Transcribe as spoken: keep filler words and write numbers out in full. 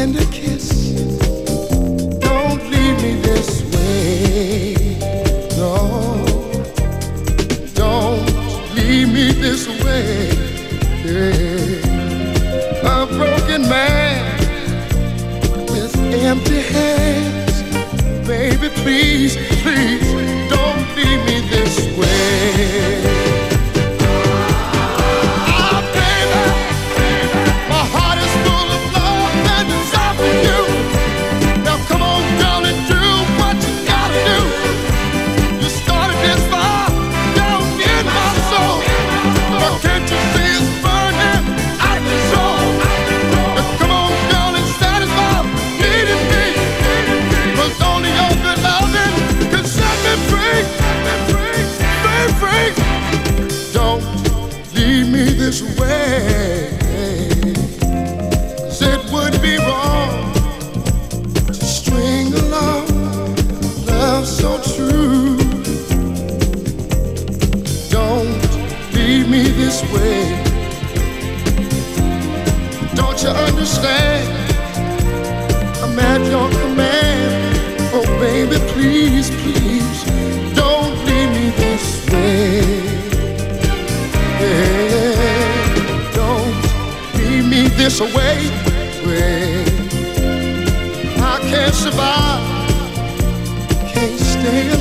and a kiss. Don't leave me this way. No, don't leave me this way. Yeah. A broken man with empty hands. Baby, please, please, don't leave me this way. This way, 'cause it would be wrong to string along love so true. Don't leave me this way. Don't you understand? I'm at your command. Oh baby, please, please, don't leave me this way. Yeah. This away, way I can't survive, can't stay